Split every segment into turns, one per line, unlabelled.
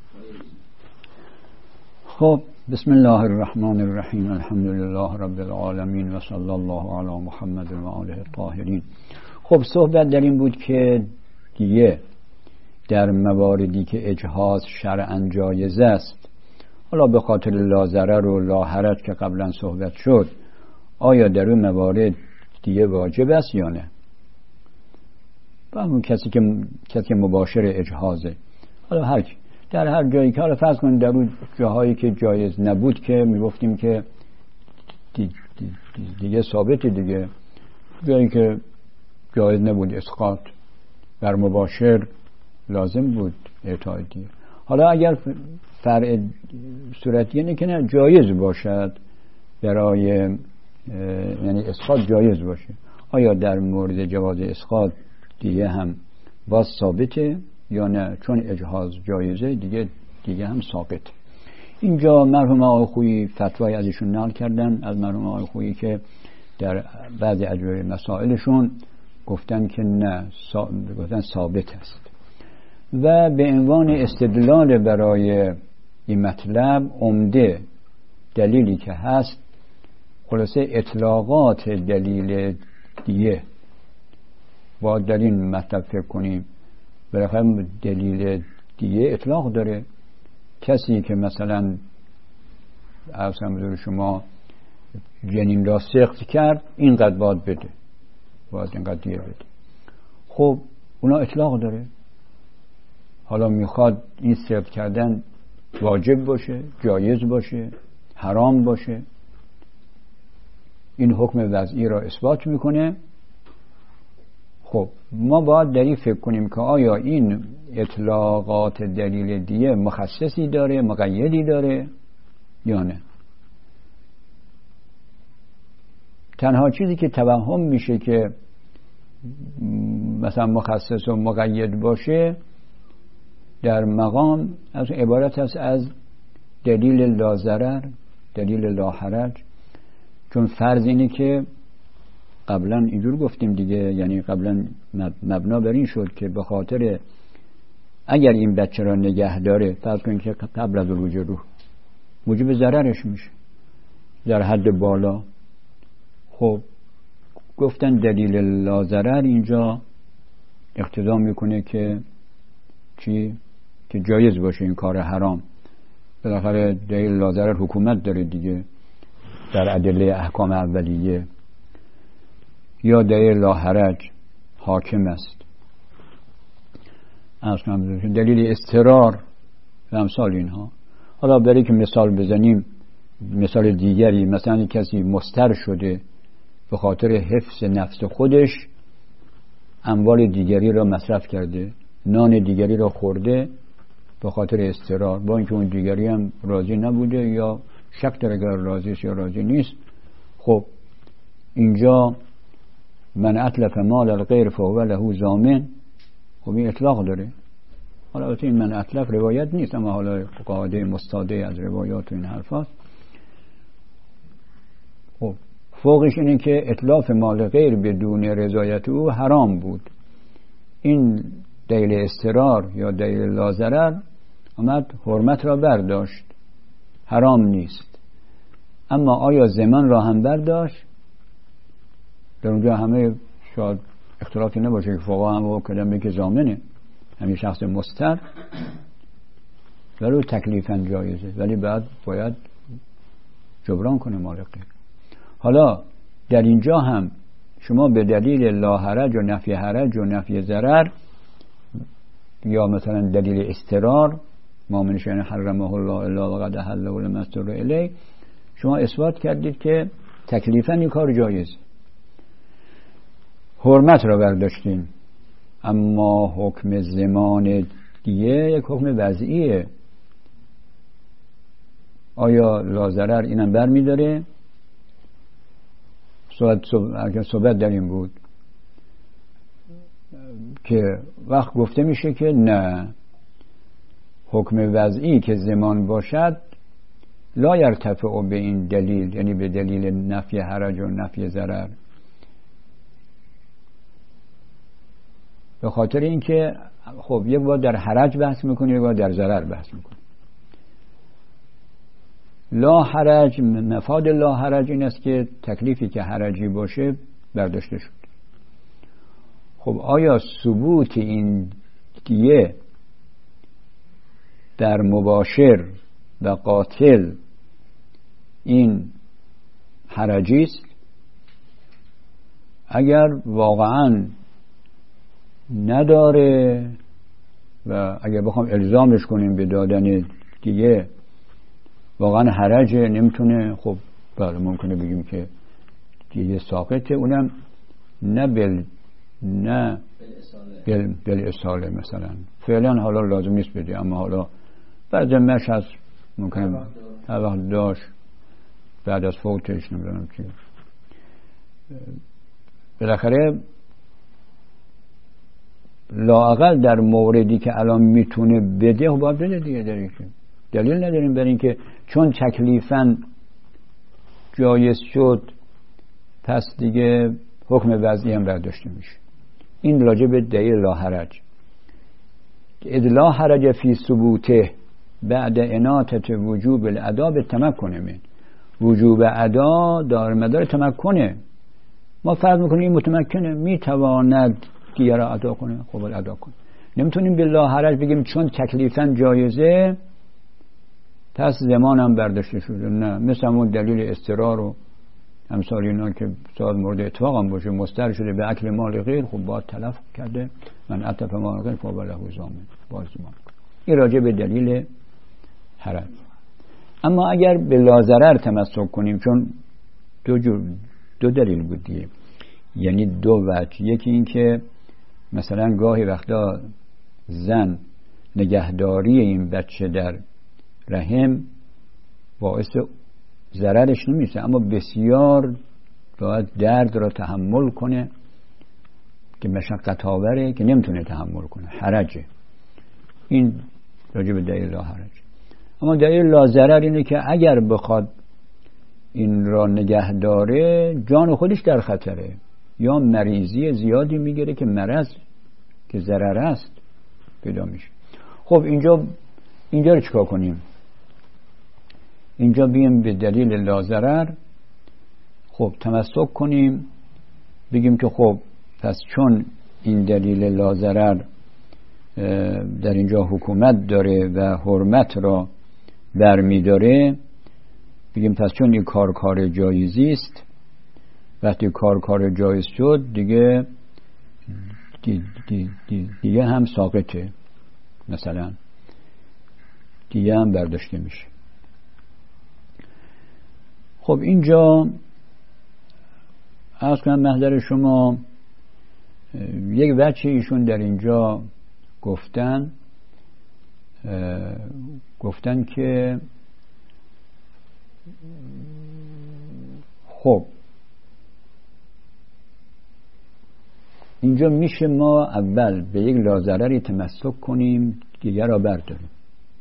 خب بسم الله الرحمن الرحیم، الحمد لله رب العالمین و صلی الله علی محمد و آله الطاهرین. خب صحبت در این بود که دیگه در مواردی که اجهاز شرعاً جایز است، حالا به خاطر لا ضرر و لا حرج که قبلا صحبت شد، آیا در اون موارد دیگه واجب است یا نه؟ و همون کسی که مباشر اجهازه، حالا در هر جایی که حالا فرض کنید در اون جاهایی که جایز نبود که میگفتیم که دیگه ثابته، دیگه جایی که جایز نبود اسقاط بر مباشر لازم بود اعطای دیگه. حالا اگر فرع صورتی اینه که نه جایز باشد برای یعنی اسقاط جایز باشه، آیا در مورد جواز اسقاط دیگه هم باز ثابته یا نه؟ چون اجهاز جایزه دیگه هم ثابت. اینجا مرحوم آقای خویی فتوای ازشون نقل کردن از مرحوم آقای خویی که در بعضی اجزای مسائلشون گفتن که نه، گفتن ثابت است. و به عنوان استدلال برای این مطلب عمده دلیلی که هست، خلاصه اطلاقات دلیل دیگه باید در این مطلب فکر کنیم. بالاخره دلیل دیگه اطلاق داره. کسی که مثلا عرضم بزرگ شما جنین را سقط کرد، اینقدر باید بده، باید اینقدر دیگه بده. خب اونا اطلاق داره. حالا میخواد این سقط کردن واجب باشه، جایز باشه، حرام باشه، این حکم وضعی را اثبات میکنه. خب ما باید در این فکر کنیم که آیا این اطلاقات دلیل دیگه مخصصی داره، مقیدی داره یا نه. تنها چیزی که توهم میشه که مثلا مخصص و مقید باشه در مقام از عبارت است از دلیل لا ضرر، دلیل لا حرج. چون فرض اینه که قبلا اینجور گفتیم دیگه، یعنی قبلا مبنا بر این شد که به خاطر اگر این بچه را نگه داره، فرض کنید که قبل از ولوج روح موجب ضررش میشه در حد بالا. خب گفتن دلیل لا ضرر اینجا اقتضا میکنه که چی؟ که جایز باشه این کار حرام. بالاخره دلیل لا ضرر حکومت داره دیگه در ادله احکام اولیه، یا دلیل لا حرج حاکم است. دلیل اضطرار و امثال اینها. حالا برای که مثال بزنیم، مثال دیگری، مثلا کسی مضطر شده به خاطر حفظ نفس خودش اموال دیگری را مصرف کرده، نان دیگری را خورده به خاطر اضطرار، با اینکه اون دیگری هم راضی نبوده یا شک داره اگر راضی است یا راضی نیست. خب اینجا من اتلف مال الغیر فهو له ضامن. خب این اطلاق داره. حالا البته این من اتلف روایت نیست، اما حالا قاعده مستاده از روایات و این حرفاست. خب فوقش اینه که اتلاف مال غیر بدون رضایت او حرام بود. این دلیل اضطرار یا دلیل لا ضرر آمد حرمت را برداشت، حرام نیست. اما آیا ضمان را هم برداشت؟ در اونجا همه شاید اختلافی نباشه که فقها هم با کلمه که ضامنه، همین شخص مضطر ولو تکلیفاً جایزه، ولی بعد باید جبران کنه مال غیر. حالا در اینجا هم شما به دلیل لا حرج و نفی حرج و نفی ضرر یا مثلا دلیل اضطرار، ما من شأن حرمه الله الا وقد احله لما اضطر الیه، شما اثبات کردید که تکلیفاً این کار جایز، حرمت را برداشتین. اما حکم زمان دیگه یک حکم وضعیه. آیا لا ضرر اینم برمی داره؟ صحبت در این بود که وقت گفته میشه که نه، حکم وضعی که زمان باشد لا یرتفع به این دلیل، یعنی به دلیل نفی حرج و نفی ضرر، به خاطر اینکه خب یک بار در حرج بحث میکنه، یک بار در ضرر بحث میکنه. لا حرج، مفاد لا حرج این است که تکلیفی که حرجی باشه برداشته شد. خب آیا ثبوت این دیه در مباشر و قاتل این حرجی است؟ اگر واقعا نداره و اگر بخوام الزامش کنیم به دادن دیه واقعا حرج نمیتونه، خب بله ممکنه بگیم که دیه ساقطه، اونم نه بل اصاله مثلا فعلا حالا لازم نیست بده، اما حالا بعد مش هست ممکنه هر وقت داشت بعد از فوتش نمیدونم چی. بالاخره لااقل در موردی که الان میتونه بده باید بده دیگه، دلیل نداریم برای اینکه چون تکلیفاً جایز شد پس دیگه حکم وضعی هم برداشته میشه. این راجع به دلیل لا حرج. اذ لا حرج فی ثبوته بعد اناطه وجوب الادا به تمکن من. وجوب ادا دار مدار تمکنه. ما فرض میکنیم این متمکنه میتواند دیگه را ادا کنه، خب ادا کنه. نمیتونیم به لا حرج بگیم چون تکلیفاً جایزه پس زمان هم برداشته شده. نه، مثل همون دلیل اضطرار و امثال اینا که شاید مورد اتفاق هم باشه، مستر شده به اکل مال غیر، خب باید تلف کرده، من عطف مال غیر فابله زامن باز زمان. این راجع به دلیل حرج. اما اگر به لا ضرر تمسک کنیم، چون دو دلیل بود دیگه، یعنی دو وجه. یکی این که مثلا گاهی وقتا زن نگهداری این بچه در رحم باعث ضررش نمیشه، اما بسیار باید درد را تحمل کنه که مشقت آوره که نمیتونه تحمل کنه، حرجه. این راجع به دلیل لا حرج. اما دلیل لا ضرر اینه که اگر بخواد این را نگه داره جان خودش در خطره، یا مریضی زیادی میگیره که مرض که ضرر است پیدا میشه. خب اینجا رو چیکار کنیم؟ اینجا بیم به دلیل لا ضرر خب تمسک کنیم، بگیم که خب پس چون این دلیل لا ضرر در اینجا حکومت داره و حرمت را برمیداره، بگیم پس چون این کار جایزی است، وقتی کار جایز شد دیگه دیگه هم ساقطه، مثلا دیگه هم برداشته میشه. خب اینجا عرض کنم محضر شما یک وجه ایشون در اینجا گفتن که خب اینجا میشه ما اول به یک لا ضرری تمسک کنیم دیگر را برداریم.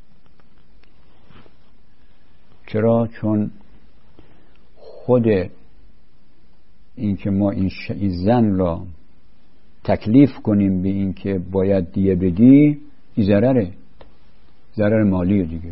چرا؟ چون خود این که ما این زن را تکلیف کنیم به این که باید دیه بدی، این ضرر مالیه دیگه،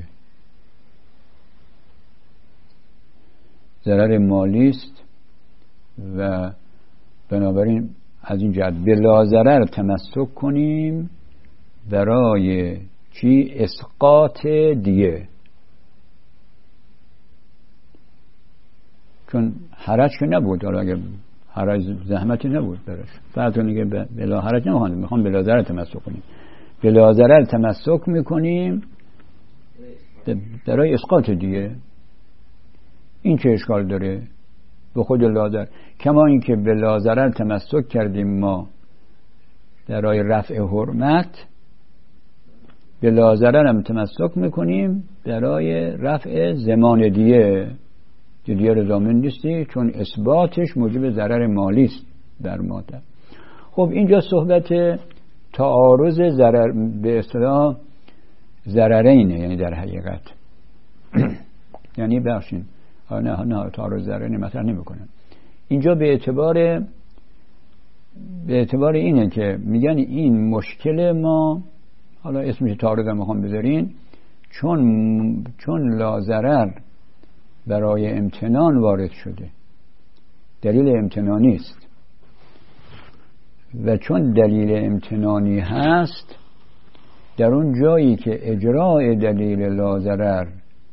ضرر مالی است و بنابراین از این جهت بلا ضرر تمسک کنیم برای چی؟ اسقاط دیه. چون حرج که نبود، حالا اگر حرج زحمتی نبود براش، فرض کنید که بلا حرج نمیخوام، میخوام بلا ضرر تمسک کنیم، بلا ضرر تمسک میکنیم برای اسقاط دیه. این چه اشکال داره؟ به خود لا ضرر، کما این که بلا ضرر تمسک کردیم ما برای رفع حرمت، بلا ضرر هم تمسک میکنیم برای رفع زمان دیه. دیگه رضامن نیستی چون اثباتش موجب ضرر مالی است در مادر. خب اینجا صحبت تعارض ضرر به اصطلاح ضررینه، یعنی در حقیقت یعنی بخشین نه تعارض ضررین مطرح نمیکنن اینجا به اعتبار اینه که میگن این مشکل ما، حالا اسمش تعارض هم میخوام بذارین، چون لا ضرر برای امتنان وارد شده، دلیل امتنانی است و چون دلیل امتنانی هست در اون جایی که اجراء دلیل لاضرر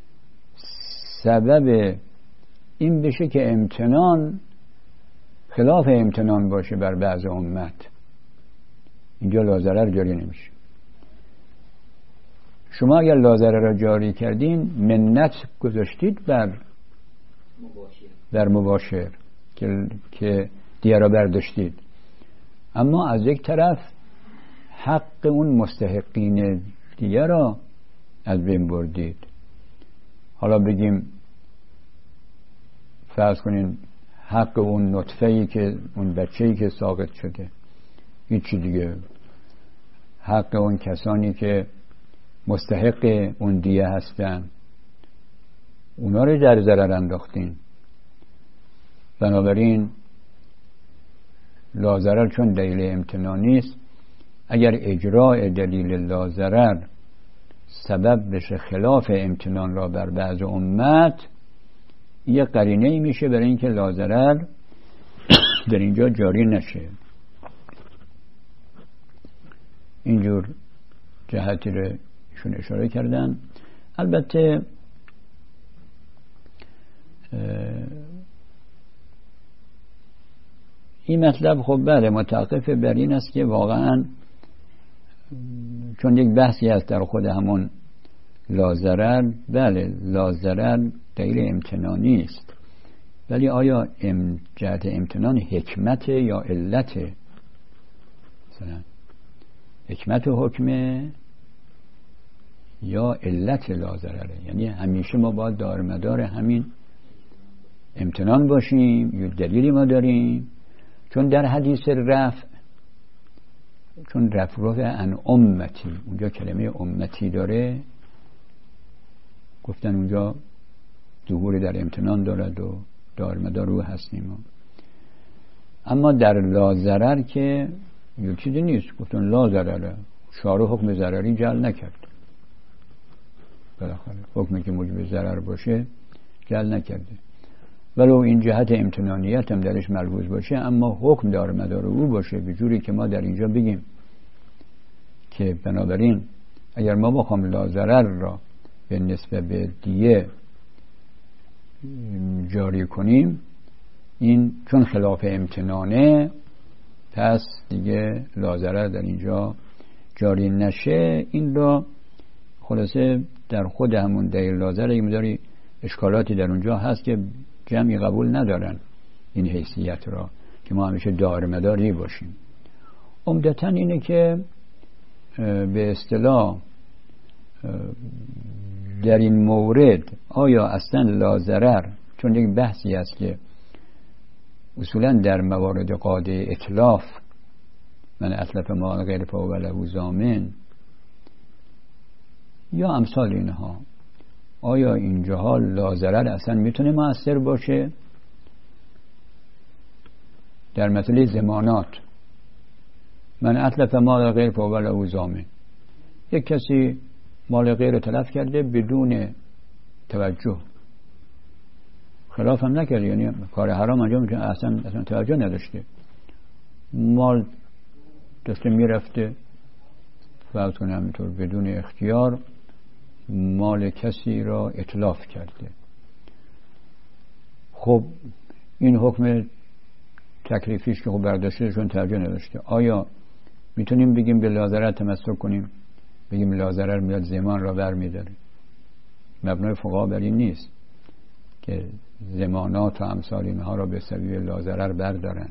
سبب این بشه که امتنان خلاف امتنان باشه بر بعض امت، اینجا لاضرر جاری نمیشه. شما اگر لاضرر را جاری کردین منت گذاشتید بر مباشر که دیه را برداشتید، اما از یک طرف حق اون مستحقین دیه را از بین بردید. حالا بگیم فرض کنین حق اون نطفه‌ای که اون بچه‌ای که ساقط شده، هیچی دیگه، حق اون کسانی که مستحق اون دیه هستن اونا رو در ضرر انداختین. بنابراین لاضرر چون دلیل امتنانی است، اگر اجراء دلیل لاضرر سبب بشه خلاف امتنان را بر بعض امت، یه قرینه ای میشه برای اینکه لاضرر در اینجا جاری نشه. اینجور جهتی رو ایشون اشاره کردن. البته این مطلب خب بله متوقف بر این است که واقعا چون یک بحثی هست در خود همون لاضرر، بله لاضرر دلیل امتنانی است، ولی آیا جهت امتنان حکمت یا علت؟ مثلا حکمت و حکمه یا علت لاضرره؟ یعنی همیشه ما باید دارمدار همین امتنان باشیم یا دلیلی ما داریم؟ چون در حدیث رفع، چون رفع عن امتی، اونجا کلمه امتی داره، گفتن اونجا ظهور در امتنان دارد و دارمدار رو هستیم. اما در لاضرر که یک چیزی نیست، گفتن لاضرره، شارع حکم ضرری جعل نکرد، بالاخره حکمی که موجب ضرر باشه جعل نکرده، ولو این جهت امتنانیت هم درش ملحوظ باشه، اما حکم دارمدار او باشه، به جوری که ما در اینجا بگیم که بنابراین اگر ما بخوام لاضرر را به نسبت به دیه جاری کنیم، این چون خلاف امتنانه پس دیگه لاضرر در اینجا جاری نشه. این را خلاصه در خود همون دلیل لاضرر یه مقداری اشکالاتی در اونجا هست که جمعی قبول ندارن این حیثیت را که ما همیشه دارمداری باشیم. عمدتاً اینه که به اصطلاح در این مورد آیا اصلا لاضرر، چون یک بحثی است که اصولا در موارد قاعده اتلاف، من اتلف ما غیر فهو له ضامن یا امثال اینها، آیا اینجاها لاضرر اصلا میتونه مؤثر باشه؟ در مسئله ضمانات، من اتلف مال غیر فهو له ضامن، یک کسی مال غیر تلف کرده بدون توجه، خلاف هم نکرده، یعنی کار حرام انجام میشه، اصلا توجه نداشته، مال داشته میرفته، فرض کنم همینطور بدون اختیار مال کسی را اتلاف کرده. خب این حکم تکلیفیش که خب برداشته چون توجه نداشته، آیا میتونیم بگیم به لاضرر تمسک کنیم، بگیم لاضرر میاد ضمان را برمیداره؟ مبنای فقها بر این نیست که ضمانات و امثال اینها را به سبیل لاضرر بردارن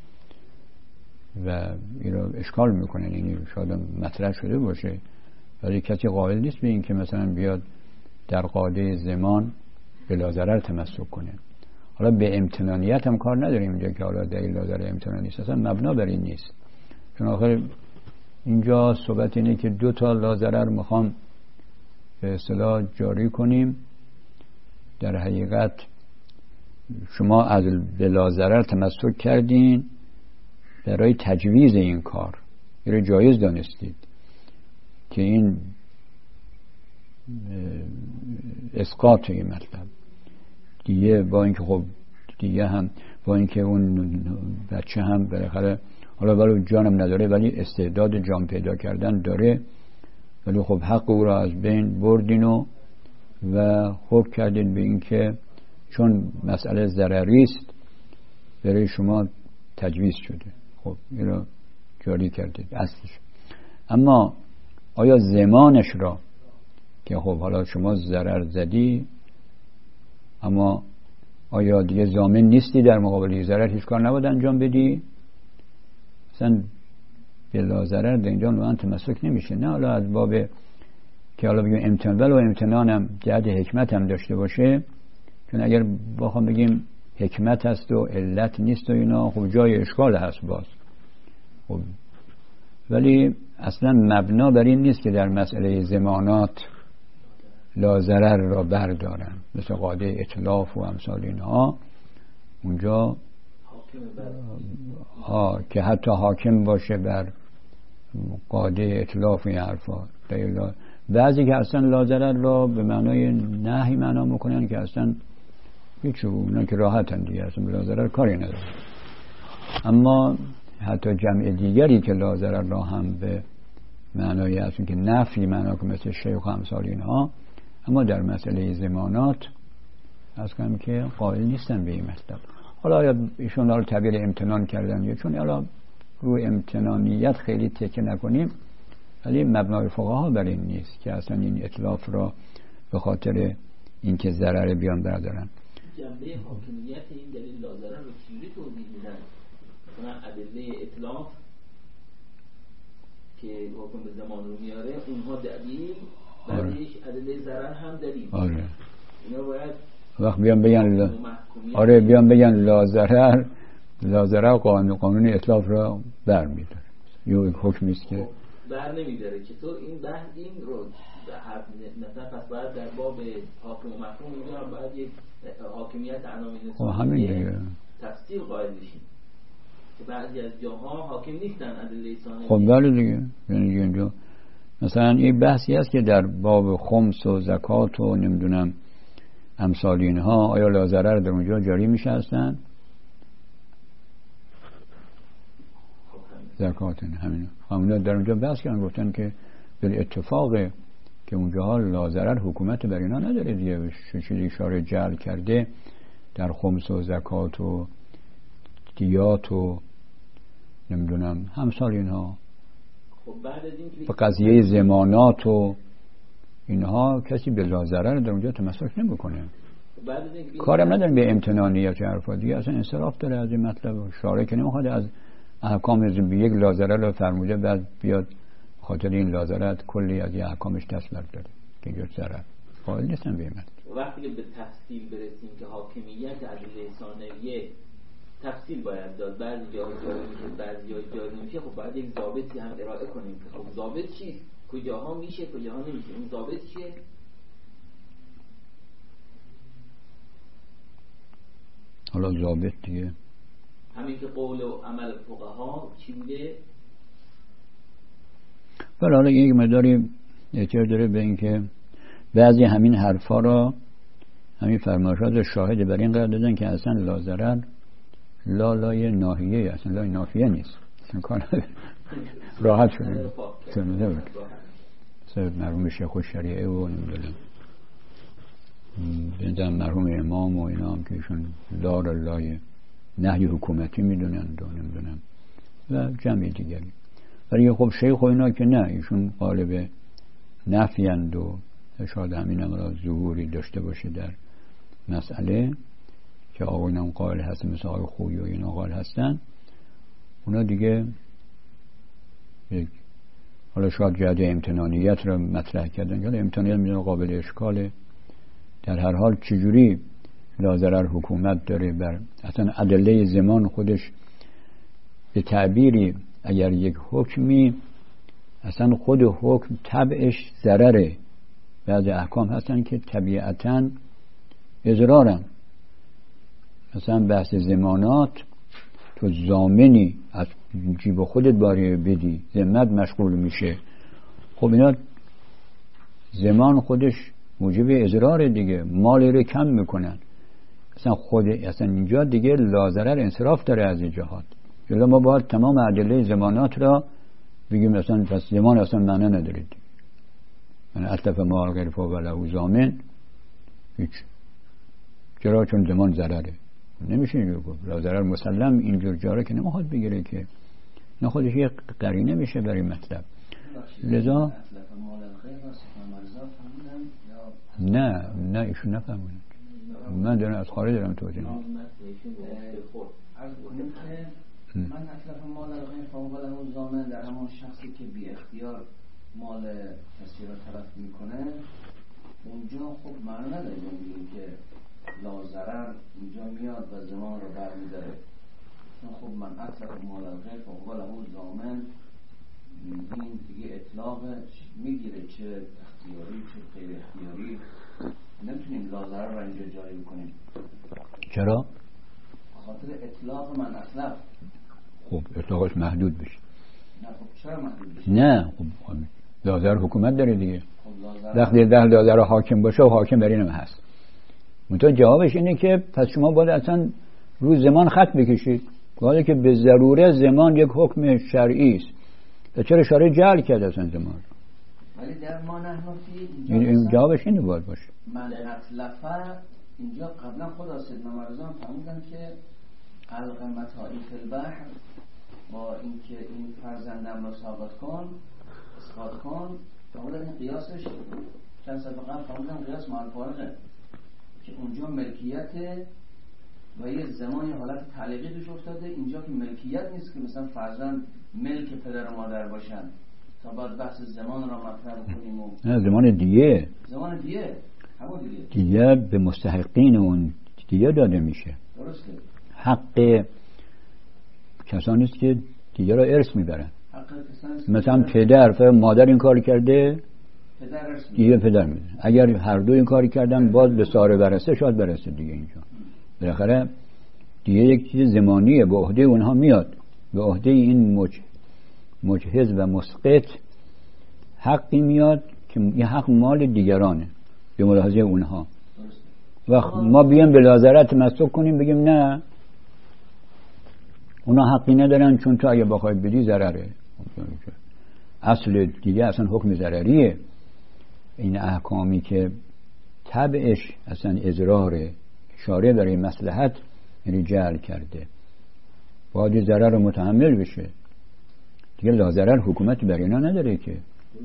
و این را اشکال میکنن. یعنی شاید مطرح شده باشه ولی کسی قائل نیست به این که مثلا بیاد در قاعده ضمان به لاضرر تمسک کنه. حالا به امتنانیت هم کار نداریم اینجا که حالا دلیل لاضرر امتنانی نیست، اصلا مبنا بر این نیست، چون آخر اینجا صحبت اینه که دو تا لاضرر میخوام به اصطلاح جاری کنیم. در حقیقت شما از به لاضرر تمسک کردین برای تجویز این کار، این رو جایز دانستید که این اسقاط این مطلب دیگه با اینکه خب دیگه هم با اینکه اون بچه هم بالاخره حالا ولی جانم نداره ولی استعداد جان پیدا کردن داره، ولی خب حق او را از بین بردین و خوب کردین به اینکه چون مسئله ضرری است برای شما تجویز شده، خب این را جاری کردید اصلش. اما آیا زمانش را که خب حالا شما ضرر زدی، اما آیا دیگه ضامن نیستی در مقابل ضرر هیچ کار نباید انجام بدی؟ مثلا بلا ضرر در اینجا نوعا تمسک نمیشه، نه حالا از باب که حالا بگیم امتنان و امتنانم جهت حکمت هم داشته باشه، چون اگر بخوام بگیم حکمت هست و علت نیست و اینا خب جای اشکال هست باز، خب ولی اصلا مبنا بر این نیست که در مسئله زمانات لا ضرر را بردارن، مثل قاعده اتلاف و امثال اینها اونجا که حتی حاکم باشه بر قاعده اتلاف این حرفا. بعضی که اصلا لا ضرر را به معنای نهی معنا میکنن که اصلا هیچ، اونا که راحتن دیگه اصلا لا ضرر کاری نداره. اما حتی جمع دیگری که لا ضرر را هم به معنای اصلا که نفی معنا که مثل شیخ و امثال اینها، اما در مسئله زمانات از کنم که قائل نیستن به این مطلب. حالا ایشون رو تعبیر امتنان کردن یا چون حالا روی امتنانیت خیلی تکیه نکنیم، ولی مبنای فقها بر این نیست که اصلا این اطلاف را به خاطر اینکه ضرر بیان بردارن.
جنبه حاکمیت این دلیل لا ضرر رو چجوری توضیح میدن؟ مثلا ادله اطلاف که حکم به زمان رو میاره اونها دلیل، بعدش ادله ضرر هم دلیل.
آره.
اینا باید
وقت بیان بگن آره بیان بگن لا ضرر قانون اطلاف را برمی‌داره. یه حکمی است که
بر نمیداره. چطور این بحث این رو مثلا پس باید در باب حاکم و محکوم اینجا هم باید یک حاکمیت عناوین نسبیه تفصیل قائل بشیم که بعضی از جاها حاکم نیستن ادله ثانویه.
خب بله دیگه، یعنی اینجا مثلا این بحثی هست که در باب خمس و زکات و نمیدونم امثال اینها آیا لا ضرر در اونجا جاری میشه هستن؟ زکات همین در اونجا بحث کردن، گفتن که به اتفاق که اونجا لا ضرر حکومت بر اینا نداره دیگه، چیزی اشاره جعل کرده در خمس و زکات و دیات و نمیدونم همسال اینها.
خب بعد از این
به قضیه زمانات و اینها کسی به لا ضرر در اونجا تمسک نمیکنه، کارم نداریم به امتنانیت حرفا دیگه، اصلا انصراف داره از این مطلب. شارع که نمیخواد از احکام یک لا ضرر رو فرموده بعد بیاد خاطر این لا ضرر کلی از این احکامش دست برداره که اینجا ضرر قائل نیستن به این مطلب.
وقتی که به تفصیل برسیم که حاکمیت ادله ثانویه تفصیل باید داد، بعضی جاها جاری میشه بعضی جاها جاری نمیشه، خب باید یک ضابطی هم ارائه کنیم که خب ضابط چیست، کجاها میشه کجاها نمیشه، اون ضابط چیه؟
حالا ضابط دیگه
همین که قول و عمل فقها چی بوده؟
ولی حالا یک مقداری احتیاج داره به اینکه بعضی همین حرفا را همین فرمایشات شاهد بر این قرار دادن که اصلا لا ضرر لای ناهیه، اصلا لای نافیه نیست، اصلا کار راحت شده سبب مرحوم شیخ الشریعه و نمیدونم بنظرم مرحوم امام و اینا هم که ایشون لای نهی حکومتی میدونند و نمیدونم و جمعی دیگری، ولی خب شیخ و اینا که نه، ایشون قالب نفیند و شاید همین هم ظهوری داشته باشه در مسئله که آقایون هم قائل هستن، مثل آقای خویی و اینا قائل هستن، اونا دیگه حالا شاید جهت امتنانیت رو مطرح کردن که امتنانیت میدونه قابل اشکاله. در هر حال چجوری لا ضرر حکومت داره بر اصلا ادله زمان خودش به تعبیری اگر یک حکمی اصلا خود حکم طبعش ضرره، بعضی احکام هستن که طبیعتاً اضرارن، مثلا بحث زمانات تو ضامنی از جیب خودت باری بدی ذمت مشغول میشه، خب اینا زمان خودش موجب اضرار دیگه، مالی رو کم میکنن، اصلا اینجا دیگه لازرر انصراف داره از این جهات. جلو ما باید تمام ادله زمانات را بگیم اصلا پس زمان اصلا معنی ندارید. یعنی اتلف ما غیر فوق له ضامن هیچ. چرا؟ چون زمان ضرره. نمیشه اینجور گفت. لازرر مسلم اینجور جاره که نمیخواد بگیره که نه خودش یک قرینه میشه برای مطلب. لذا نه ایشون نفهمونید. من دارم از خارج دارم توجیه
من اطلاف مال الغیر فوق له ضامن در همون شخصی که بی اختیار مال کسی را تلف میکنه اونجا خب معنی نداره بگیم که لازرر اونجا میاد و زمان رو برمیداره. خب من اطلاف مال الغیر فوق له ضامن این دیگه اطلاق میگیره، چه اختیاری چه غیر اختیاری. نمیتونیم لازرر رو اینجا جاری بکنیم.
چرا؟
خاطر اطلاق من اطلاف.
خب اطلاقش محدود بشه.
نه خب چرا محدود بشه؟
نه خب لازرر حکومت داره دیگه. خب وقتی 10 لازرر حاکم باشه و حاکم بر اینم هست. منتها جوابش اینه که پس شما باید اصلا روی زمان خط بکشید. حالا که به ضروره زمان یک حکم شرعی است. چرا شارع جعل کرده اصلا زمان؟
ولی در ما نحنفی
این جوابش اینه باید باشه.
من اطلفه اینجا قبلا خدا سیدنا مرزان فرمودن که علق متاعی فی البحر با اینکه این فرزندم رو ثابت کن اثبات کن. فرمودن این قیاسش چند سال قبل فرمودن قیاس مع الفارقه که اونجا ملکیت و یه زمانی حالت تعلیقی توش افتاده. اینجا که ملکیت نیست که مثلا فرزند ملک پدر و مادر باشن تا بعد بحث زمان را مطرح کنیم و
نه زمان دیگه
همون
دیگه به مستحقین اون دیگه داده میشه.
درسته.
حق کسانی است که دیگه را ارث میبرن. مثلا پدر مادر این کار کرده دیگه پدر میده. اگر هر دو این کاری کردن باز به ساره برسه شاید برسه دیگه. اینجا بالاخره دیگه یک چیز زمانیه به عهده اونها میاد. به عهده این مجهز و مسقط حقی میاد که این حق مال دیگرانه به ملاحظه اونها. وقت ما بیایم به لازرت مسوک کنیم بگیم نه اونا حقی ندارن چون تو اگه بخوای بدی ضرره. اصل دیگه اصلا حکم ضرریه. این احکامی که تبعش اصلا اضراره شارع برای مصلحت یعنی جعل کرده باید ضرر رو متحمل بشه دیگه. لازرر حکومت بر اینا نداره که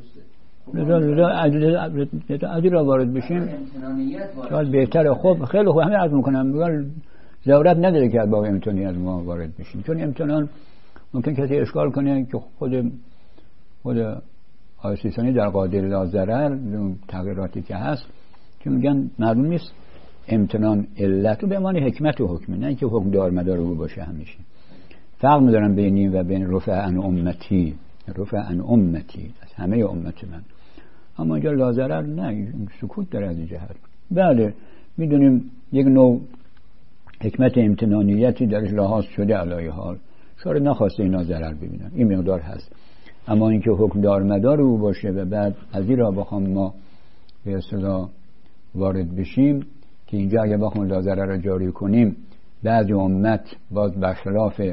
عدی را وارد بشیم شاید بهتره. خب خیلی خوب همه عرض میکنم ضرورت نداره که با امتحانی از ما وارد بشیم چون امتحان ممکن کسی اشکال کنه که خود آقای سیستانی در قاعده لازرر تغییراتی که هست که میگن معلوم نیست امتنان علت و به معنی حکمت و حکمه نه اینکه حکم دار مدار او باشه. همیشه فرق میذارم بینی و بین رفع عن امتی از همه امت من. اما اینجا لازرر نه سکوت داره از این جهت. بله میدونیم یک نوع حکمت امتنانیتی درش لحاظ شده علیه حال شارع نخواسته اینا ضرر ببینن این مقدار هست. اما اینکه حکم دار مدار او باشه و بعد از این را بخوام ما به اصطلاح وارد بشیم که اینجا اگه بخوام لازرر را جاری کنیم بعضی امت باز برخلاف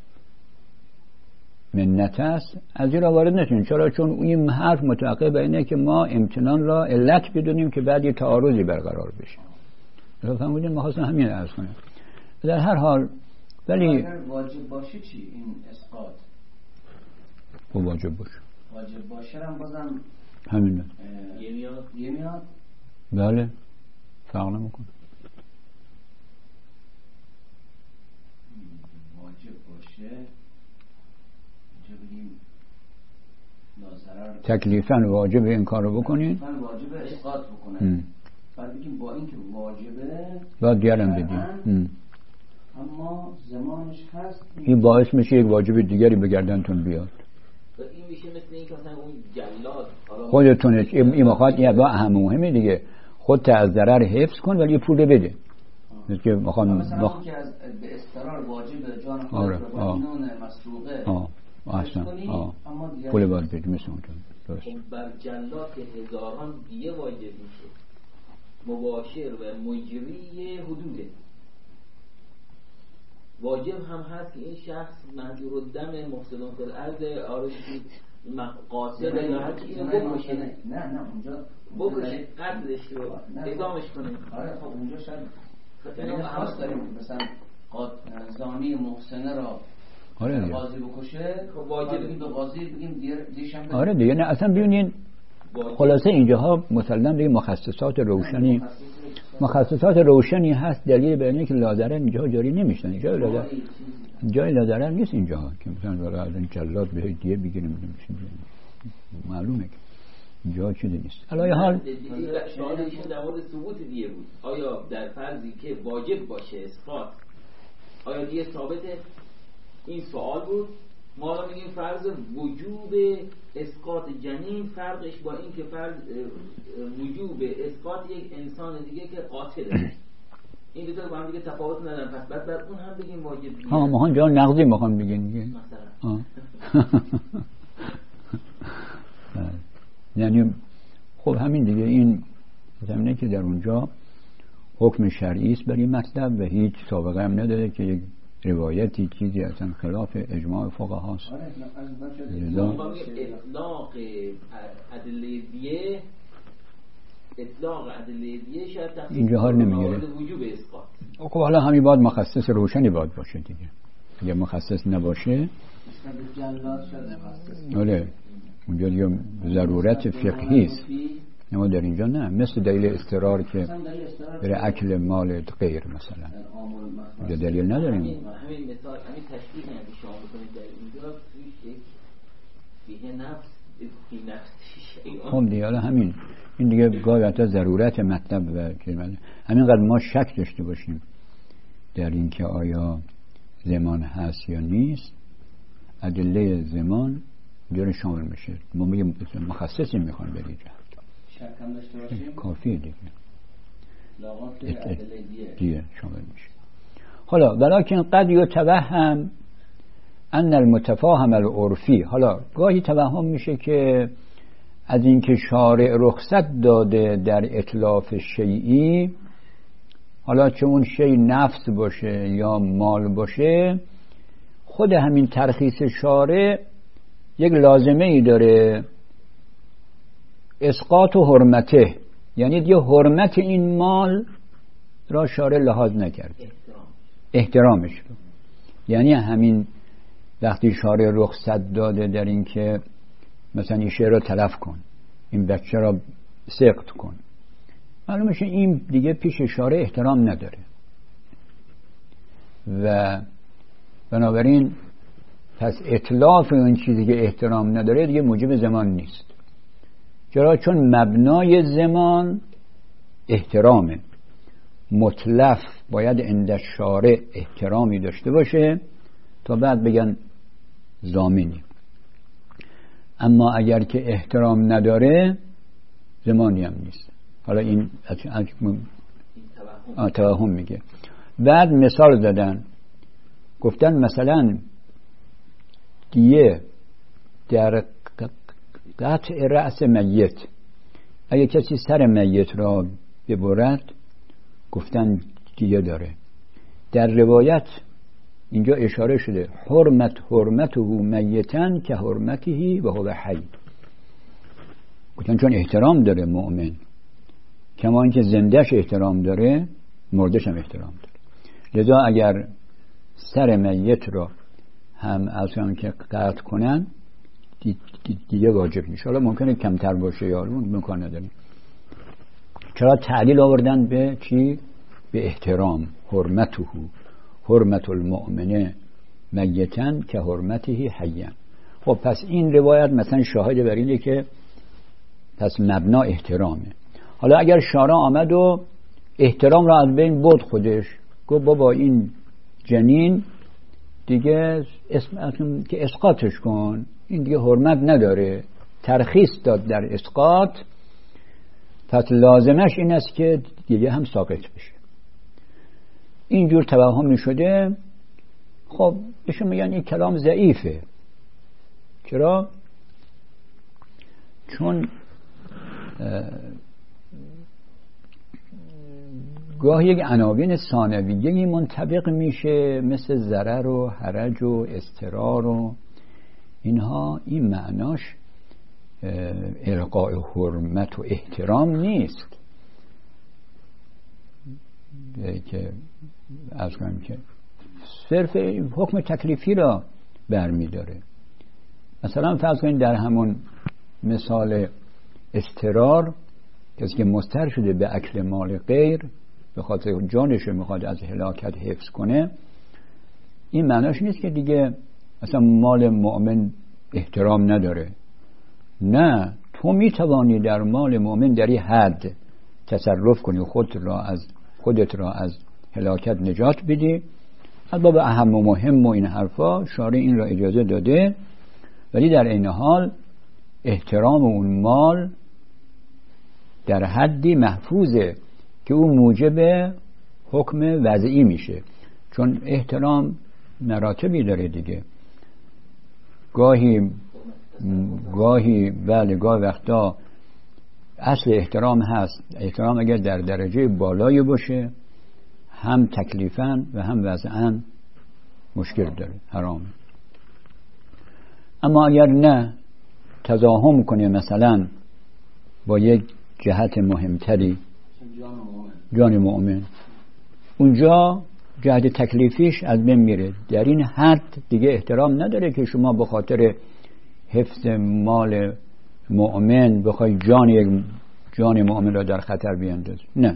منت است از این را وارد نشیم. چرا؟ چون این حرف متعقب اینه که ما امتنان را علت بدونیم که بعد یه تعارضی برقرار بشه. فهمیدین؟ ما خواستم همین عرض کنم. در هر حال ولی
اگر واجب باشه چی این اسقاط؟
واجب
باشه هم بازم
همینه
یه میاد
بله فرق نمیکنه.
واجب باشه اینجا بگیم لازرر
تکلیفاً واجب این کار رو بکنین
واجب اسقاط بکنن بعد بگیم با این که واجبه
باید دیگرم بدیم
اما زمانش هست
این باعث میشه یک واجب دیگری به گردنتون بیاد.
این میشه مثل این که مثلا اون جلاد
خودتونه این مخاط یه با اهم مهمه دیگه خودت از ضرر حفظ کن ولی پول بده.
مثل که مثلا که از به استقرار واجب جان خودت رو با جنون مسروقه
اصلا پول باید بده مثل اون درست.
بر جلاد که هزاران دیه واجب میشه مباشر و مجری حدوده واجب هم هست که این شخص منظور الدم مفسدون فی الارض آرشی قاصد یا هر چی اینو بکشه.
نه اونجا
بکشه قتلش رو اعدامش کنه.
آره خب اونجا شاید خاص داریم مثلا زانی محسنه را قاضی بکشه، خب واجب بگیم به قاضی بگیم دیشم.
آره دیگه نه اصلا ببینین خلاصه اینجاها مسلم دیگه مخصصات روشنی هست دلیل بر اینه که لادرن اینجا جاری نمیشن. اینجا جای لادرن نیست اینجا که مثلا برای از این جلاد به دیگه بگیریم معلومه که اینجا چیزی نیست. علاوه حال
سوالشون در مورد ثبوت دیگه بود. آیا در فرضی که واجب باشه اسقاط آیا دیگه ثابته؟ این سوال بود. ما الان میگیم فرض وجوب اسقاط جنین فرقش با این که فرض وجوب اسقاط یک انسان دیگه که قاتله. این دو تا با هم دیگه تفاوت ندارن. پس بعد اون هم بگیم واجب.
ما هم جا نقضی میخوام بگین مثلا. یعنی خب همین دیگه این زمینه که در اونجا حکم شرعی است برای مطلب و هیچ سابقه هم نداره که یک روایتی چیزی اصلا خلاف اجماع فقها است.
اطلاق ادله دیه شاید
اینجا حال نمیگیره.
وجوب اسقاط.
خب حالا همین باید مخصص روشنی باید باشه دیگه. اگه مخصص نباشه آره اونجا دیگه ضرورت فقهی است. اما در اینجا نه، مثل دلیل استقرار که برای اکل مال غیر مثلا اینجا دلیل نداریم.
همین مثال همین تشبیه که شما بکنید در اینجا فیه نفس فی نفس.
خب دیگه حالا همین این دیگه گاهی حتی ضرورت مطلب و همینقدر ما شک داشته باشیم در این که آیا زمان هست یا نیست، ادله زمان جور شامل میشه. ما میگیم مخصصی میخوان بری
شک هم داشته باشیم
کافیه دیگه
لاغات ادله
دیگه شامل میشه. حالا ولکن قد یتوهم ان المتفاهم العرفی، حالا گاهی توهم میشه که از اینکه شارع رخصت داده در اتلاف شیئی، حالا چه اون شیء نفس باشه یا مال باشه، خود همین ترخیص شارع یک لازمه ای داره، اسقاط و حرمته، یعنی دیگه حرمت این مال را شارع لحاظ نکرد، احترامش رو. یعنی همین وقتی شارع رخصت داده در این که مثلا این شعر را تلف کن، این بچه را سقط کن، معلوم میشه این دیگه پیش شارع احترام نداره و بنابراین پس اتلاف اون چیزی که احترام نداره دیگه موجب زمان نیست. چرا؟ چون مبنای زمان احترامه، متلف باید عند شارع احترامی داشته باشه تا بعد بگن ضامنی. اما اگر که احترام نداره زمانی هم نیست. حالا این توهم میگه. بعد مثال دادن، گفتن مثلا دیه در قطع رأس میت، اگه کسی سر میت را ببرد گفتن دیه داره. در روایت اینجا اشاره شده حرمته میتن که حرمته و هو حی، گفتن چون احترام داره مؤمن، کما اینکه زندهش احترام داره مردش هم احترام داره. لذا اگر سر میت را هم اصلا که قطع کنن دیگه واجب میشه. حالا ممکنه کمتر باشه یا ممکن نداریم. چرا تعلیل آوردن به چی؟ به احترام. حرمته، حرمت المؤمنه میتن که حرمته حیا. خب پس این روایت مثلا شاهد بر اینه که پس مبنا احترامه. حالا اگر شارع آمد و احترام را از بین برد، خودش گفت بابا این جنین دیگه اسم که اسقاطش کن، این دیگه حرمت نداره، ترخیص داد در اسقاط، پس لازمش این است که دیگه هم ساقط بشه. اینجور توهم شده. خب بهشون میگن این کلام ضعیفه. چرا؟ چون گاهی یک عناوین ثانویه‌ای منطبق میشه مثل ضرر و حرج و اضطرار و اینها. این معناش القاء حرمت و احترام نیست که از کنم که صرف حکم تکلیفی را برمیداره. مثلا فرض کنید در همون مثال اضطرار، کسی که مضطر شده به اکل مال غیر به خاطر جانش میخواد از هلاکت حفظ کنه، این معناش نیست که دیگه مثلا مال مؤمن احترام نداره. نه، تو میتوانی در مال مؤمن در این حد تصرف کنی و خودت را از هلاکت نجات بدی. البته اهم و مهم و این حرفا شارع این را اجازه داده، ولی در این حال احترام اون مال در حدی محفوظه که اون موجب حکم وضعی میشه، چون احترام مراتبی داره دیگه. گاهی گاهی وقتا اصل احترام هست. احترام اگر در درجه بالایی باشه هم تکلیفاً و هم وضعاً مشکل داره، حرامه. اما اگر نه تضاهم کنه مثلا با یک جهت مهمتری، جان مؤمن، اونجا جهت تکلیفیش از بین میره. در این حد دیگه احترام نداره که شما به خاطر حفظ مال مؤمن بخوای جان مؤمن را در خطر بیاندازی. نه،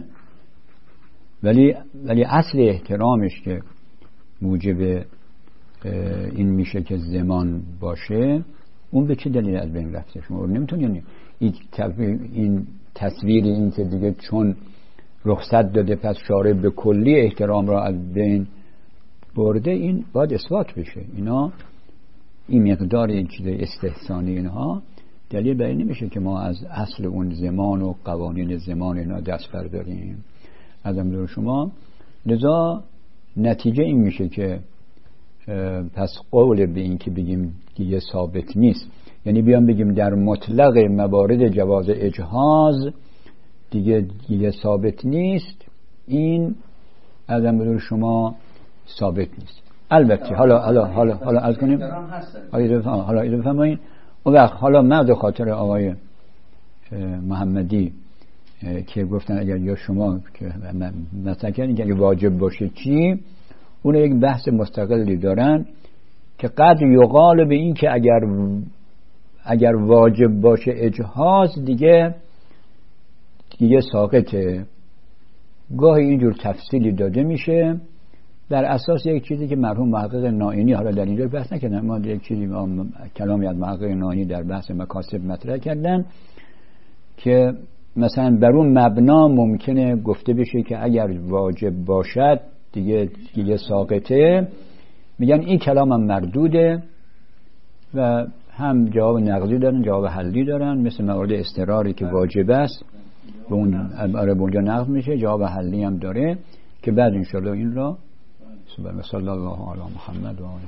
ولی اصل احترامش که موجب این میشه که زمان باشه، اون به چه دلیل از بین رفته؟ شما نمیتونید این تصویر این که دیگه چون رخصت داده پس شارع به کلی احترام را از بین برده، این باید اثبات بشه. اینا این مقدار این چیز استحسانی اینها دلیل بر این نمیشه که ما از اصل اون زمان و قوانین زمان اینا دست برداریم. از امر شما لذا نتیجه این میشه که پس قول به این که بگیم دیگه ثابت نیست، یعنی بیام بگیم در مطلق موارد جواز اجهاز دیگه ثابت نیست، این از امر شما ثابت نیست. البته حالا از کنیم حالا ایده بفرمایید. اون وقت حالا مرد خاطر آقای محمدی که گفتن اگر یا شما که مثلا کردین که اگر واجب باشه چی، اون یک بحث مستقلی دارن که قد یقال به این که اگر واجب باشه اجهاز دیگه ساقطه. گاهی اینجور تفصیلی داده میشه در اساس یک چیزی که مرحوم محقق نائینی، حالا در اینجا بحث نکردن، ما یک چیزی کلامی از محقق نائینی در بحث مکاسب مطرح کردن که مثلا بر اون مبنا ممکنه گفته بشه که اگر واجب باشد دیگه ساقطه. میگن این کلام هم مردوده و هم جواب نقضی دارن جواب حلی دارن، مثل موارد اضطراری که واجب است به اونجا نقض میشه، جواب حلی هم داره که بعد انشاءالله این را صلی الله علی محمد و آله.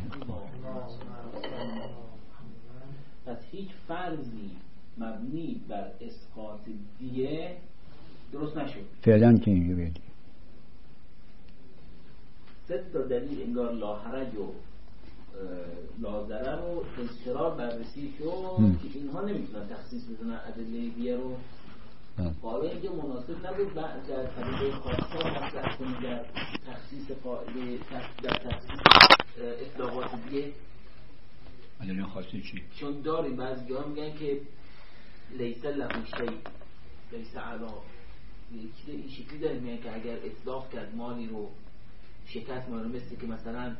پس هیچ فرضی مبنی بر اسقاط دیه درست نشد
فعلا که اینجوریه.
سه تا دلیل انگار لاحرج و لازره و اضطرار بررسی شد که اینها نمیتونن تخصیص بزنن ادله دیه رو. حالا اینکه مناسب نبود بعد در ادله خاصه مطرح کنید در تخصیص قاعده در تخصیص اطلاقات دیه.
ادله خاصه چی؟
چون داریم بعضی جاها میگن که لیس له شیء لیس علا، این شکلی داریم میگن که اگر اطلاق کرد مالی رو شکست مالی، مثل که مثلا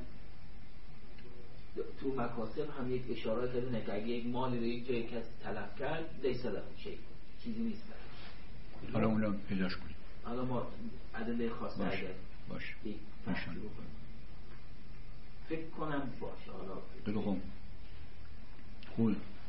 تو مکاسب هم یک اشاره کردن که اگه یک مالی رو یک جای کس تلف کرد لیس له شیء، چیزی نیست.
حالا اون رو پیداش کنیم.
حالا ما ادله خاصه
باشه
فکر کنم باشه. حالا
خوب